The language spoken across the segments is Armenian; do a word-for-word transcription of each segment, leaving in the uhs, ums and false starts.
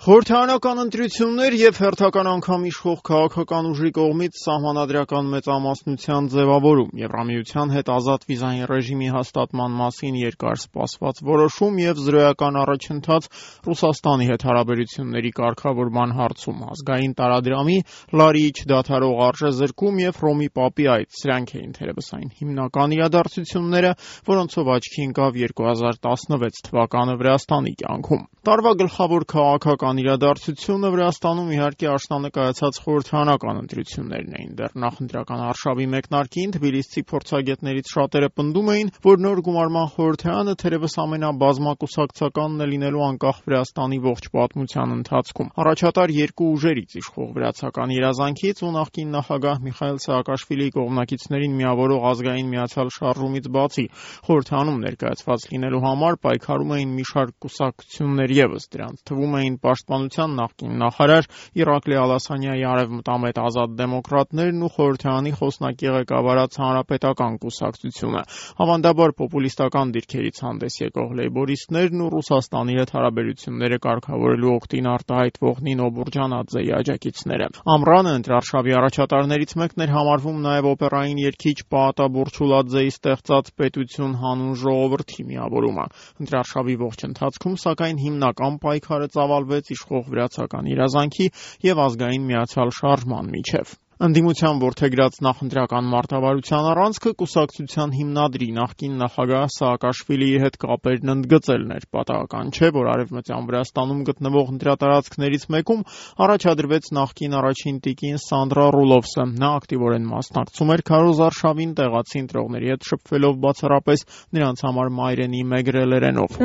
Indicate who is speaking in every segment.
Speaker 1: Խորհրդարանական ընտրություններ և հերթական անգամ իշխող քաղաքական ուժի կողմից սահմանադրական մեծամասնության ձևավորում, Եվրամիության հետ ազատ վիզային ռեժիմի հաստատման մասին երկար սպասված որոշում և զրոյական առաջընթաց Ռուսաստանի հետ հարաբերությունների կարգավորման հարցում, ազգային տարադրամի, լարի չդադարող արժեզրկում և Հռոմի պապի այց, սրանք էին թերևս այն հիմնական իրադարձությունները, որոնցով աչքի ընկավ երկու հազար տասնվեց թվականը Վրաստանի կյանքում։ Տարվա գլխավոր քաղաքական իրադարձությունը Վրաստանում իհարկե աշնանը կայացած խորհրդարանական ընտրություններն էին։ Դեռ նախընտրական արշավի մեկնարկին թբիլիսցի փորձագետներից շատերը պնդում էին, որ նոր գումարման խորհրդարանը թերևս ամենաբազմակուսակցականն է լինելու անկախ Վրաստանի ողջ պատմության ընթացքում։ Առաջատար երկու ուժերից իշխող վրացական երազանքից ու նախկին նախագահ Միխայիլ Սաակաշվիլիի կողմնակիցներին միավորող ազգային միացյալ շարժումից բացի խորհրդարանում ներկայացված լինելու համար պայքարում էին մի շարք կուսակցություններ ևս, դրանց թվում էին Պաշտպանության նախկին նախարար Իրակլի Ալասանյայի արևմտամետ ազատ դեմոկրատներն ու խորհրդարանի խոսնակի ղեկավարած Հանրապետական կուսակցությունը, ավանդաբար պոպուլիստական դիրքերից հանդես եկող լեյբորիստներն ու Ռուսաստանի հետ հարաբերությունները կարգավորելու օգտին արտահայտվող Նինո Բուրջանաձեի աջակիցները։ Ամռանը ընտրարշավի առաջատարներից մեկն էր համարվում նաև օպերային երգիչ Պաատա Բուրչուլաձեի ստեղծած Պետություն հանուն ժողովրդի միավորումը։ Ընտրարշավի ողջ ընթացքում, սակայն, հիմնական պայքարը ծավալվեց իշխող վրացական երազանքի և ազգային միացյալ շարժման միջև։ Ընդդիմության որդեգրած նախընտրական մարտավարության առանցքը կուսակցության հիմնադրի նախկին նախագահ Սաակաշվիլիի հետ կապերն ընդգծելն էր։ Պատահական չէ, որ Արևմտյան Վրաստանում գտնվող ընտրատարածքներից մեկում առաջադրվեց նախկին առաջին տիկին Սանդրա Ռուլովսը։ Նա ակտիվորեն մասնակցում էր քարոզարշավին, տեղացի ընտրողների հետ շփվելով բացառապես նրանց համար մայրենի մեգրելերենով։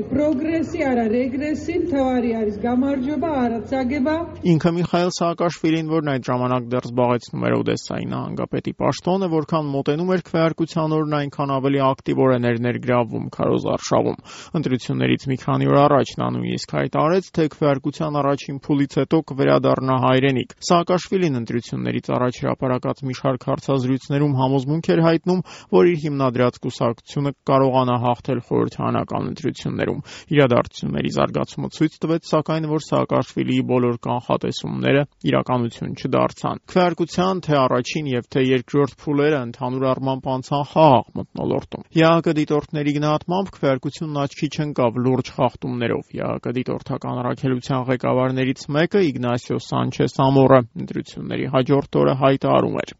Speaker 1: Ինքը Միխայիլ Սաակաշվիլին, որն այդ ժամանակ դեռ զբաղեցնում էր Օդեսայի նահանգապետի պաշտոնը, որքան մոտենում էր քվեարկության օրն, այնքան ավելի ակտիվորեն էր ներգրավվում քարոզարշավում։ Ընտրություններից մի քանի օր առաջ նա նույնիսկ հայտարարեց, թե քվեարկության առաջին փուլից հետո կվերադառնա հայրենիք։ Սաակաշվիլին ընտրություններից առաջ հրապարակած մի շարք հարցազրույցներում համոզմունք էր հայտնում, որ իր հիմնադրած կուսակցությունը կարողանա հաղթել խորհրդարանական ընտրություններում։ Իրադարձությունների զարգացումը ցույց տվեց, սակայն, որ Սաակաշվիլիի բոլոր կանխատեսումները իրականություն չդարձան։ Քվեարկության թե առաջին և թե երկրորդ փուլերը ընդհանուր առմամբ անցան խաղաղ մթնոլորտում։ ԵԱՀԿ դիտորդների գնահատմամբ քվեարկությունն աչքի չընկավ լուրջ խախտումներով։ ԵԱՀԿ դիտորդական առաքելության ղեկավարներից մեկը Իգնասիո Սանչես Ամորը ընտրությունների հաջորդ օրը հայտարարում էր.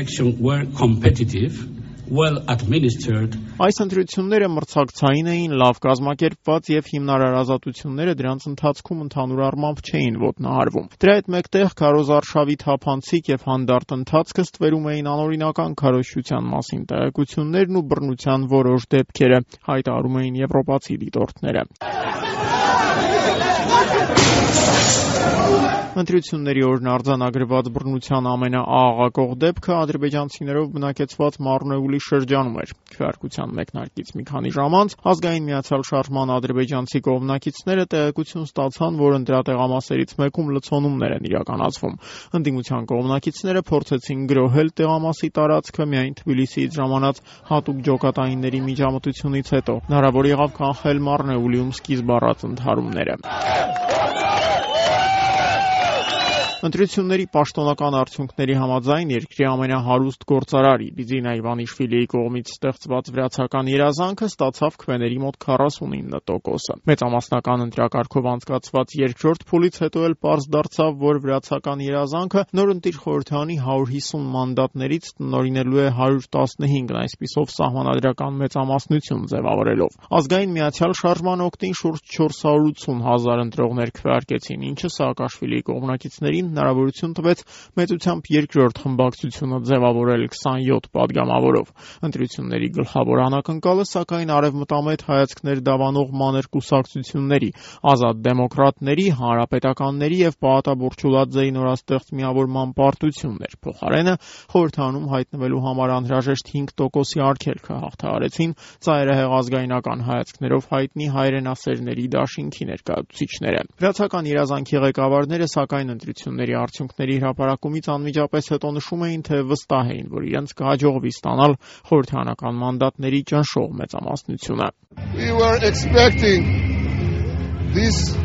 Speaker 2: Well administered.
Speaker 1: Այս ընտրությունները մրցակցային էին, լավ կազմակերպված և հիմնարար ազատությունները դրանց ընթացքում ընդհանուր առմամբ չէին ոտնահարվում։ Դրա հետ մեկտեղ քարոզարշավի թափանցիկ և հանդարտ ընթացքը ստվերում էին անօրինական քարոզչության մասին տեղեկություններն ու բռնության որոշ դեպքերը, հայտարարում էին եվրոպացի դիտորդները։ Ընտրությունների օրն արձանագրված բռնության ամենաաղաղակող դեպքը ադրբեջանցիներով բնակեցված Մարնեուլի շրջանում էր։ Քվեարկության մեկնարկից մի քանի ժամ անց ազգային միացյալ շարժման ադրբեջանցի կողմնակիցները տեղեկություն ստացան, որ ընտրատեղամասերից մեկում լցոնումներ են իրականացվում։ Ընդդիմության կողմնակիցները փորձեցին գրոհել տեղամասի տարածքը, միայն Թբիլիսիից ժամանած հատուկ ջոկատայինների միջամտությունից հետո հնարավոր եղավ կանխել Մարնեուլիում սկիզբ առած ընդհարումները։ Ընտրությունների պաշտոնական արդյունքների համաձայն երկրի ամենահարուստ գործարար Բիձինա Իվանիշվիլիի կողմից ստեղծված վրացական երազանքը ստացավ քվեների մոտ քառասունինը տոկոսը։ Մեծամասնական ընտրակարգով անցկացված երկրորդ փուլից հետո էլ պարզ դարձավ, որ վրացական երազանքը նորընտիր խորհրդարանի հարյուր հիսուն մանդատներից տնօրինելու է հարյուր տասնհինգն, այսպիսով սահմանադրական մեծամասնություն ձևավորելով։ Ազգային միացյալ շարժման օգտին շուրջ չորս հարյուր ութսուն հազար ընտրողներ քվեարկեցին, ինչը Սաակաշվիլիի կողմնակիցներին հնարավորություն տվեց մեծությամբ երկրորդ խմբակցությունը ձևավորել քսանյոթ պատգամավորով։ Ընտրությունների գլխավոր անակնկալը, սակայն, արևմտամետ հայացքներ դավանող մանր կուսակցությունների, ազատ դեմոկրատների, հանրապետականների և Պաատա Բուրչուլաձեի նորաստեղծ միավորման պարտությունն էր։ Փոխարենը խորհրդարանում հայտնվելու համար անհրաժեշտ հինգ տոկոսի արգելքը հաղթահարեցին ծայրահեղ ազգայնական հայացքներով հայտնի հայրենասերների դաշինքի ներկայացուցիչները։ Վրացական երազանքի ղեկավարները, սակայն, ընտրությունների արդյունքների հրապարակումից անմիջապես հետո նշում էին, թե վստահ էին, որ իրենց կհաջողվի ստանալ խորհրդարանական մանդատների ճնշող մեծամասնությունը։
Speaker 3: We were expecting this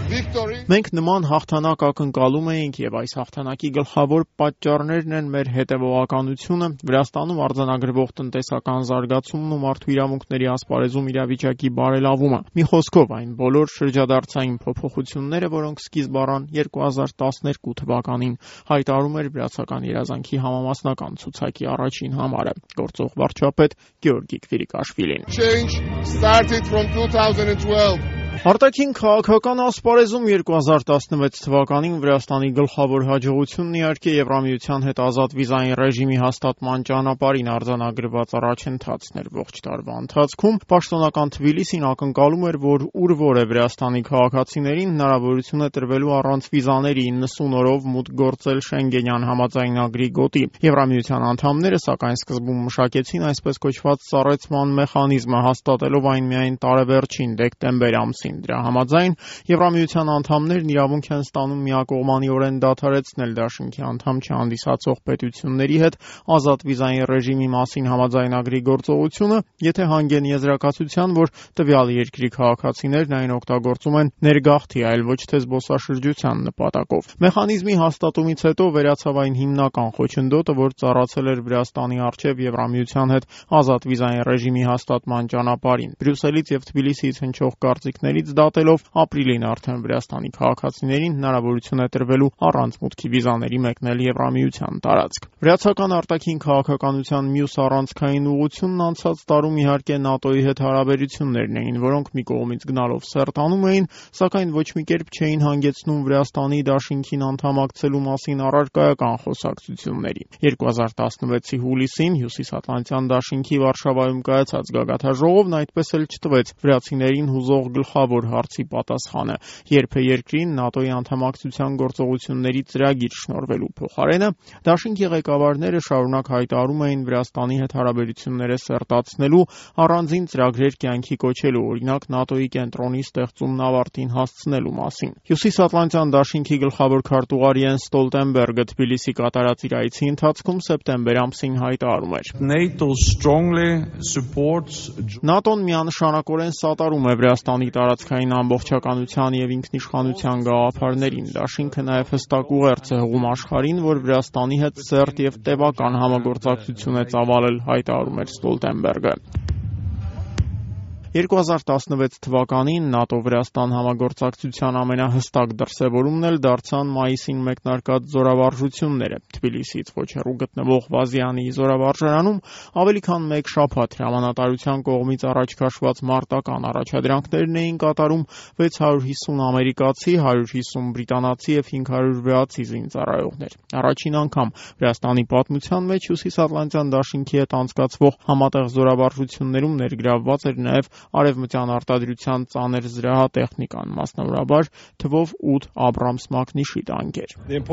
Speaker 1: Մենք նման հաղթանակ ակնկալում էինք եւ այս հաղթանակի գլխավոր պատճառներն են մեր հետեւողականությունը, Վրաստանում արձանագրվող տնտեսական զարգացումն ու մարդու իրավունքների ասպարեզում իրավիճակի բարելավումը։ Մի խոսքով, այն բոլոր շրջադարձային փոփոխությունները, որոնք սկիզբ առան երկու հազար տասներկու թվականին, հայտարարում էր վրացական երազանքի համամասնական ցուցակի առաջին համարը, գործող վարչապետ Գեորգի Քվիրիկաշվիլին։
Speaker 3: Change started from two thousand twelve.
Speaker 1: Արտաքին քաղաքական ասպարեզում երկու հազար տասնվեց թվականին Վրաստանի գլխավոր հաջողությունն իհարկե Եվրամիության հետ ազատ վիզային ռեժիմի հաստատման ճանապարհին արձանագրված առաջընթացն էր ողջ տարվա ընթացքում։ Պաշտոնական Թբիլիսին ակնկալում էր, որ ուր որ է Վրաստանի քաղաքացիներին հնարավորություն է տրվելու առանց վիզաների իննսուն օրով մուտք գործել Շենգենյան համաձայնագրի գոտի։ Եվրամիության անդամները, սակայն սկզբում մշակեցին այսպես կոչված սառեցման մեխանիզմը, հաստատելով այն միայն տարեվերջին դեկտեմբեր ամսին։ Դրա համաձայն Եվրամիության անդամներն իրավունք են ստանում միակողմանիորեն դադարեցնել դաշինքի անդամ չհանդիսացող պետությունների հետ ազատ վիզային ռեժիմի մասին համաձայնագրի գործողությունը, եթե հանգեն եզրակացության, որ տվյալ երկրի քաղաքացիներն այն օգտագործում են ներգաղթի, այլ ոչ թե զբոսաշրջության նպատակով։ Մեխանիզմի հաստատումից հետո վերացավ այն հիմնական խոչընդոտը, որ ծառացել էր Վրաստանի առջև Եվրամիության հետ ազատ վիզային ռեժիմի հաստատման ճանապարհին։ Բրյուսելից եւ Թբիլիսիից հնչող կարծիքների դատելով ապրիլին արդեն Վրաստանի քաղաքացիներին հնարավորություն է տրվելու առանց մուտքի վիզաների մեկնել Եվրամիության տարածք։ Վրացական արտաքին քաղաքականության մյուս առանցքային ուղղությունն անցած տարում իհարկե ՆԱՏՕ-ի հետ հարաբերություններն էին, որոնք մի կողմից գնալով սերտանում էին, սակայն ոչ մի կերպ չէին հանգեցնում Վրաստանի դաշինքին անդամակցելու մասին առարկայական խոսակցությունների։ երկու հազար տասնվեցի հուլիսին Հյուսիսատլանտյան դաշինքի Վարշավայում կայացած գագաթնաժողովն այդպես էլ չտվեց վրացիներին հուզող գլխավոր հարցի պատասխանը, երբ է երկրին ՆԱՏՕ-ի անդամակցության գործողությունների ծրագիր շնորհվելու փոխարենը, դաշինքի ղեկավարները շարունակ հայտարարում էին Վրաստանի հետ հարաբերությունները սերտացնելու, առանձին ծրագրեր կյանքի կոչելու, օրինակ ՆԱՏՕ-ի կենտրոնի ստեղծումն ավարտին հասցնելու մասին։ Հյուսիսատլանտյան դաշինքի գլխավոր քարտուղար Յենս Ստոլտենբերգը Թբիլիսի կատարած իր այցի ընթացքում սեպտեմբեր ամսին հայտարարում էր. ՆԱՏՕ-ն միանշանակորեն սատարում է Վրաստանի տարածքային ամբողջականության եւ ինքնիշխանության գաղափարներին։ Դաշինքը նաեւ հստակ ուղերձ է հղում աշխարհին, որ Վրաստանի հետ սերտ եւ տևական համագործակցություն է ծավալել, հայտարարում էր Ստոլտենբերգը։ երկու հազար տասնվեց թվականին ՆԱՏՕ-Վրաստան համագործակցության ամենահստակ դրսևորումն էլ դարձան մայիսին մեկնարկած զորավարժությունները։ Թբիլիսից ոչ հեռու գտնվող Վազյանի զորավարժարանում ավելի քան մեկ շաբաթ հրամանատարության կողմից առաջ քաշված մարտական առաջադրանքներն էին կատարում վեց հարյուր հիսուն ամերիկացի, հարյուր հիսուն բրիտանացի եւ հինգ հարյուր վրացի զինծառայողներ։ Առաջին անգամ Վրաստանի պատմության մեջ Հյուսիսատլանտյան դաշինքի հետ անցկացվող համատեղ զորավարժություններում ներգրավված էր նաեւ արևմտյան արտադրության ծանր զրահատեխնիկան, մասնավորաբար թվով ութ Աբրամս մակնիշի տանկեր։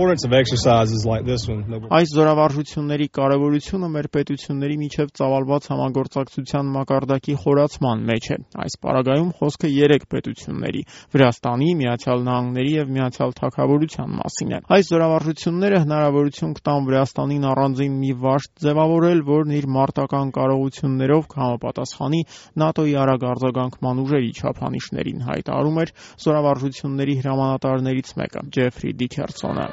Speaker 1: Այս զորավարժությունների կարևորությունը մեր պետությունների միջև ծավալված համագործակցության մակարդակի խորացման մեջ է։ Այս պարագայում խոսքը երեք պետությունների՝ Վրաստանի, Միացյալ Նահանգների եւ Միացյալ Թագավորության մասին է։ Այս զորավարժությունները հնարավորություն կտան Վրաստանին առանձին մի վաշտ ձևավորել, որն իր մարտական կարողություններով կհամապատասխանի ՆԱՏՕ-ի արագ արձագանքման ուժերի չափանիշներին, հայտարարում էր զորավարժությունների հրամանատարներից մեկը՝ Ջեֆրի Դիքերսոնը։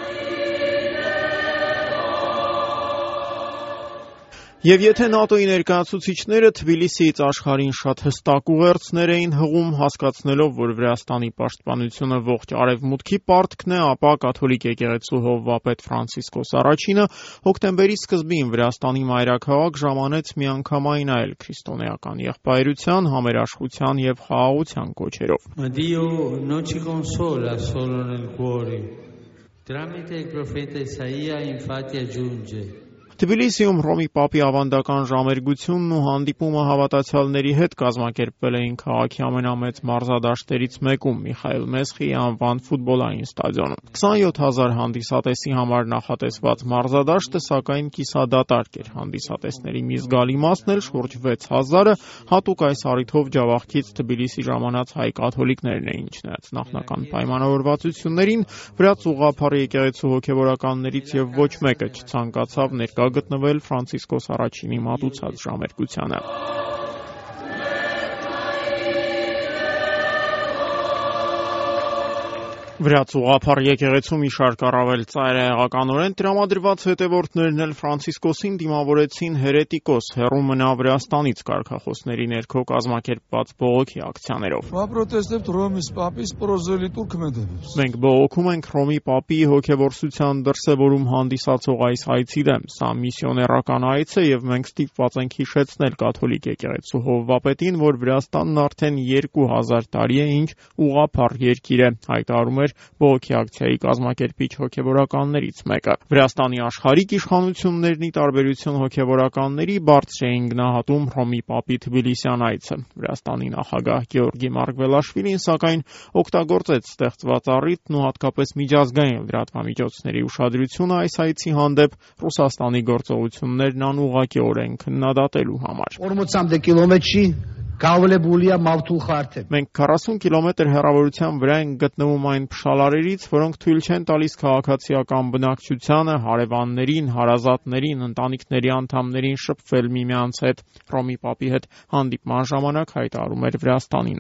Speaker 1: Եվ եթե ՆԱՏՕ-ի ներկայացուցիչները Թբիլիսիից աշխարհին շատ հստակ ուղերձներ էին հղում, հասկացնելով, որ Վրաստանի պաշտպանությունը ողջ արևմուտքի պարտքն է, ապա կաթոլիկ եկեղեցու հովվապետ Ֆրանցիսկոս առաջինը հոկտեմբերի սկզբին Վրաստանի մայրաքաղաք ժամանեց միանգամայն այլ քրիստոնեական եղբայրության, համերաշխության եւ խաղաղության կոչերով։ Թբիլիսիում Հռոմի Պապի ավանդական ժամերգությունն ու հանդիպումը հավատացյալների հետ կազմակերպվել էին քաղաքի ամենամեծ մարզադաշտերից մեկում՝ Միխայիլ Մեսխիի անվան ֆուտբոլային ստադիոնում։ քսանյոթ հազար հանդիսատեսի համար նախատեսված մարզադաշտը սակայն կիսադատարկ էր։ Հանդիսատեսների մի զգալի մասն էլ, շուրջ վեց հազարը, հատուկ այս առիթով Ջավախքից Թբիլիսի ժամանած հայ կաթոլիկներն էին, չնայած նախնական պայմանավորվածություններին վրաց ուղղափառ եկեղեցու հոգևորականներից եւ ոչ մեկը չցանկացավ ներկա գտնվել Ֆրանցիսկոս առաջինի մատուցած ժամերգությանը։ Վրաց ուղղափառ եկեղեցու մի շարք առավել ծայրահեղականորեն տրամադրված հետևորդներն էլ Ֆրանցիսկոսին դիմավորեցին հերետիկոս, հեռու մնա Վրաստանից կարգախոսների ներքո կազմակերպված բողոքի ակցիաներով։ Մենք բողոքում ենք Հռոմի Պապի հոգևորսության դրսևորում հանդիսացող այս այցի դեմ։ Սա միսիոներական այց է եւ մենք ստիպված ենք հիշեցնել կաթոլիկ եկեղեցու հովվապետին, որ Վրաստանն արդեն երկու հազար տարի է ինչ ուղղափառ երկիր է, հայտարարում բողոքի ակցիայի կազմակերպիչ հոգևորականներից մեկը։ Վրաստանի աշխարհիկ իշխանություններն ի տարբերություն հոգևորականների բարձր էին գնահատում Հռոմի Պապի թբիլիսյան այցը։ Վրաստանի նախագահ Գեորգի Մարգվելաշվիլին սակայն օգտագործեց ստեղծված առիթն ու հատկապես միջազգային լրատվամիջոցների ուշադրությունը այս այցի հանդեպ Ռուսաստանի գործողություններն անուղղակիորեն քննադատելու համար։ Մենք քառասուն կիլոմետր հեռավորության վրա ենք գտնվում այն փշալարերից, որոնք թույլ չեն տալիս քաղաքացիական բնակչությանը, հարևաններին, հարազատներին, ընտանիքների անդամներին շփվել միմյանց հետ։ Հռոմի Պապի հետ հանդիպման ժամանակ հայտարարում էր Վրաստանի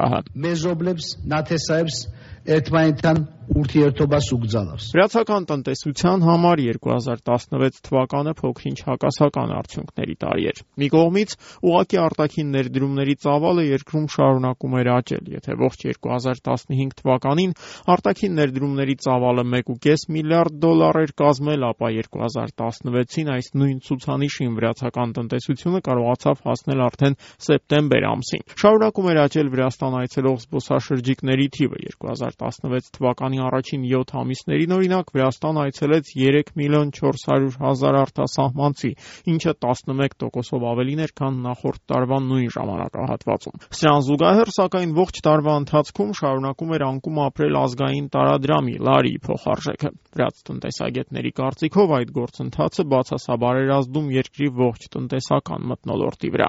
Speaker 1: նախագահը։ Վրացական տնտեսության համար երկու հազար տասնվեց թվականը փոքր-ինչ հակասական արդյունքների տարի էր։ Մի կողմից ուղղակի արտաքին ներդրումների ծավալը երկրում շարունակում էր աճել, եթե ողջ երկու հազար տասնհինգ թվականին արտաքին ներդրումների ծավալը մեկ կόμμα պենս միլիարդ դոլար էր կազմել, ապա երկու հազար տասնվեցին այս նույն ցուցանիշին վրացական տնտեսությունը կարողացավ հասնել արդեն սեպտեմբեր ամսին։ Շարունակում էր աճել Վրաստան այցելող զբոսաշրջիկների թիվը։ երկու հազար տասնվեց թվականի առաջին յոթ ամիսներին օրինակ Վրաստան այցելեց երեք միլիոն չորս հարյուր հազար արտասահմանցի, ինչը տասնմեկ տոկոսով ավելին էր, քան նախորդ տարվա նույն ժամանակահատվածում։ Սրան զուգահեռ, սակայն ողջ տարվա ընթացքում շարունակում էր անկում ապրել ազգային տարադրամի լարի փոխարժեքը։ Վրաց տնտեսագետների կարծիքով այդ գործընթացը բացասաբար էր ազդում երկրի ողջ տնտեսական մթնոլորտի վրա։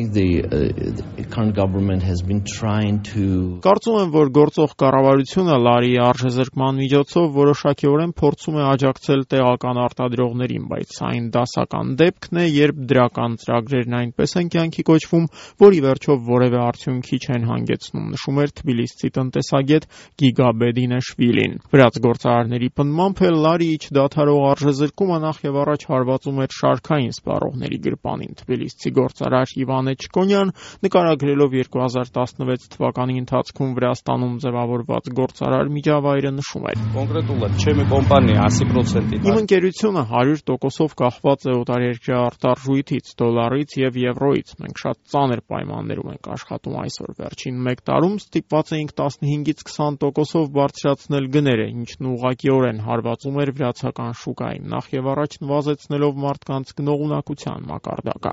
Speaker 1: Կարծում եմ, որ գործող կառավարությունը լարիի արժեզրկման միջոցով որոշակիորեն փորձում է աջակցել տեղական արտադրողներին, բայց այն դասական դեպքն է, երբ դրական ծրագրերն այնպես են կյանքի կոչվում, որ ի վերջո որևէ արդյունքի չեն հանգեցնում, նշում էր թբիլիսցի տնտեսագետ Գիգա Բեդինեշվիլին։ Վրաց գործարարների պնդմամբ էլ լարիի չդադարող արժեզրկումը նախ եւ առաջ հարվածում էր շարքային սպառողների գրպանին։ Թբիլիսցի գործարար Իվանե Չկոնյան նկարագրելով երկու հազար տասնվեց թվականի ընթացքում Վրաստանում ձևավորված գործարար միջավայրը նշում էր. Իմ ընկերությունը հարյուր տոկոսով կախված է օտարերկրյա արտարժույթից, դոլարից եւ եվրոյից։ Մենք շատ ծանր պայմաններում ենք աշխատում այսօր։ Վերջին մեկ տարում ստիպված էինք տասնհինգից քսան տոկոսով բարձրացնել գները, ինչն ուղղակիորեն հարվածում էր վրացական շուկային, նախ եւ առաջ նվազեցնելով մարդկանց գնողունակության մակարդակը։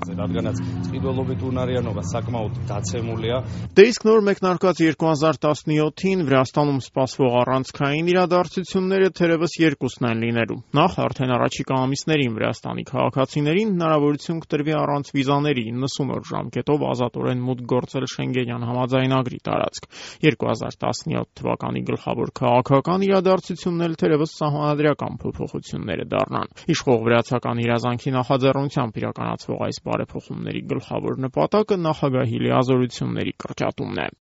Speaker 1: Դե իսկ նոր մեկնարկած երկու հազար տասնյոթին Վրաստանում սպասվող առանցքային իրադարձությունները թերևս երկուսն են լինելու։ Նախ արդեն առաջիկա ամիսներին Վրաստանի քաղաքացիներին հնարավորություն կտրվի առանց վիզաների իննսուն օր ժամկետով ազատորեն մուտք գործել Շենգենյան համաձայնագրի տարածք։ երկու հազար տասնյոթ թվականի գլխավոր քաղաքական իրադարձությունն էլ թերևս սահմանադրական փոփոխությունները դառնան։ Իշխող վրացական իրազանքի նախաձեռնությամբ իրականացվող այս բարեփոխումների գլխավոր նպատակը նախագահի լիազորությունների կրճատումն է։